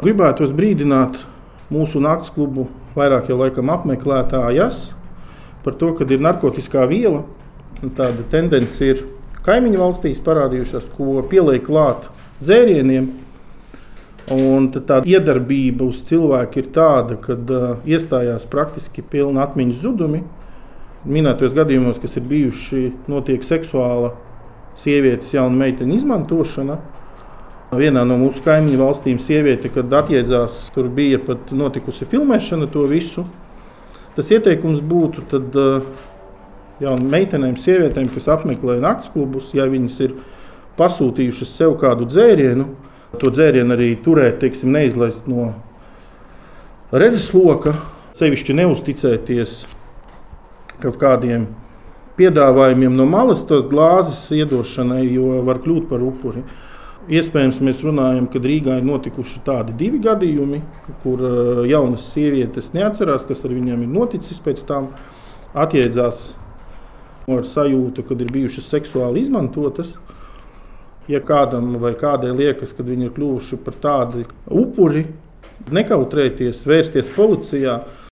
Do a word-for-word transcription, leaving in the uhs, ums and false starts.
Gribētos brīdināt mūsu nakts klubu vairāk jau laikam apmeklētājas par to, ka ir narkotikā viela. Tāda tendence ir kaimiņu valstīs parādījušās, ko pieliek klāt dzērieniem. Un tā iedarbība uz cilvēku ir tāda, ka uh, iestājās praktiski pilna atmiņas zudumi. Minētos gadījumos, kas ir bijuši, notiek seksuāla sievietes jauna meiteņa izmantošana. Vienā no mūsu kaimiņu valstīm sieviete, kad atjēdzās, tur bija pat notikusi filmēšana to visu. Tas ieteikums būtu tad uh, jaunām meitenēm, sievietēm, kas apmeklē nakts klubus, ja viņas ir pasūtījušas sev kādu dzērienu, to dzērienu arī turēt, teiksim, neizlaist no redzesloka, sevišķi neuzticēties kaut kādiem piedāvājumiem no malas, tos glāzes iedošanai, jo var kļūt par upuri. Iespējams, mēs runājam, ka Rīgā ir notikuši tādi divi gadījumi, kur jaunas sievietes neatcerās, kas ar viņiem ir noticis, pēc tam atjēdzās ar sajūtu, kad ir bijušas seksuāli izmantotas. Ja kādam vai kādai liekas, ka viņi ir kļuvuši par tādu upuri, nekautrēties, vērsties policijā,